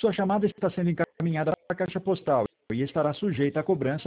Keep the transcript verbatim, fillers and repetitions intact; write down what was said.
Sua chamada está sendo encaminhada para a caixa postal e estará sujeita à cobrança